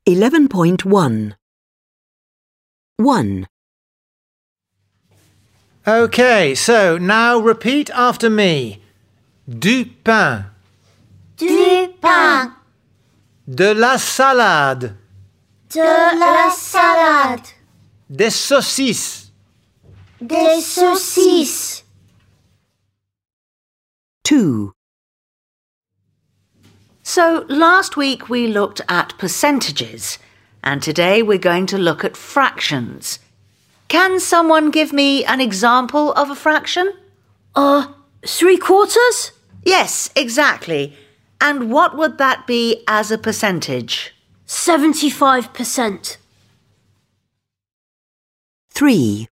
11.1 1. OK, so now repeat after me. Du pain. Du pain. De la salade. De la salade. Des saucisses. Des saucisses. 2. So last week we looked at percentages, and today we're going to look at fractions. Can someone give me an example of a fraction? 3/4? Yes, exactly. And what would that be as a percentage? 75%. 3.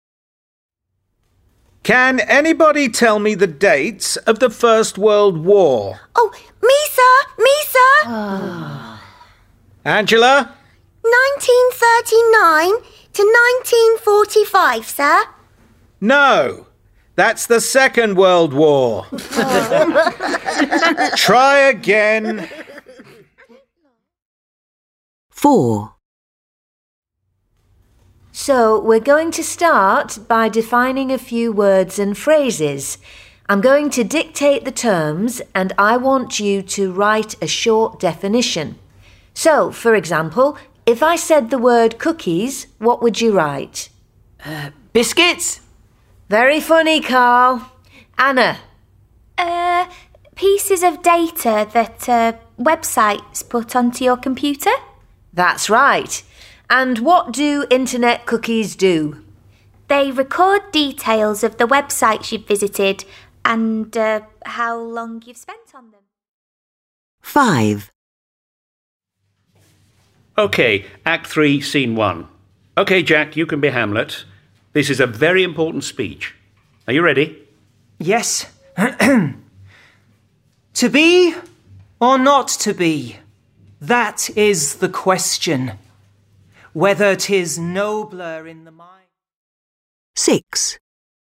Can anybody tell me the dates of the First World War? Oh, me, sir! Me, sir! Angela? 1939 to 1945, sir. No, that's the Second World War. Try again. 4. So we're going to start by defining a few words and phrases. I'm going to dictate the terms and I want you to write a short definition. So, for example, if I said the word cookies, what would you write? Biscuits? Very funny, Carl. Anna? Pieces of data that websites put onto your computer? That's right. And what do internet cookies do? They record details of the websites you've visited and how long you've spent on them. 5. OK, Act 3, Scene 1. OK, Jack, you can be Hamlet. This is a very important speech. Are you ready? Yes. To be or not to be? That is the question. Whether 'tis nobler in the mind. 6.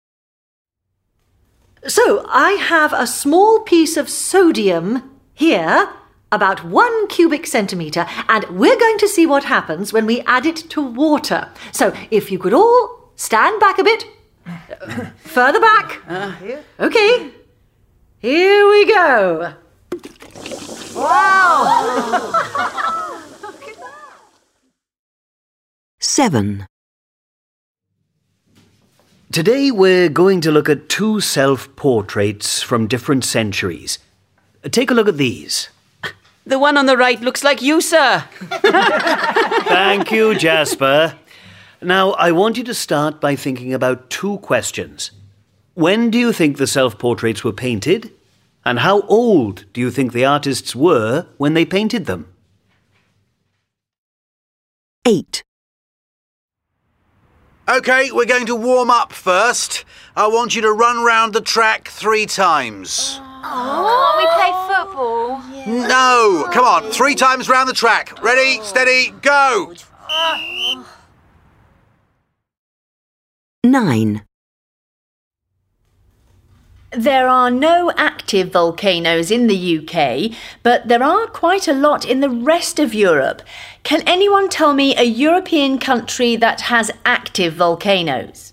So I have a small piece of sodium here, about 1 cubic centimetre, and we're going to see what happens when we add it to water. So if you could all stand back a bit, further back. OK, here we go. Wow! 7. Today we're going to look at 2 self-portraits from different centuries. Take a look at these. The one on the right looks like you, sir. Thank you, Jasper. Now, I want you to start by thinking about 2 questions. When do you think the self-portraits were painted? And how old do you think the artists were when they painted them? 8. OK, we're going to warm up first. I want you to run round the track 3 times. Can't we play football? No! Come on, 3 times round the track. Ready, steady, go! 9. There are no active volcanoes in the UK, but there are quite a lot in the rest of Europe. Can anyone tell me a European country that has active volcanoes?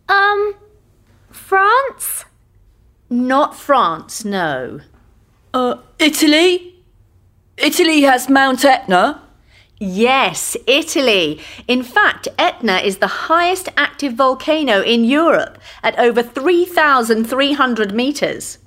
France? Not France, no. Italy? Italy has Mount Etna. Yes, Italy. In fact, Etna is the highest active volcano in Europe at over 3,300 metres.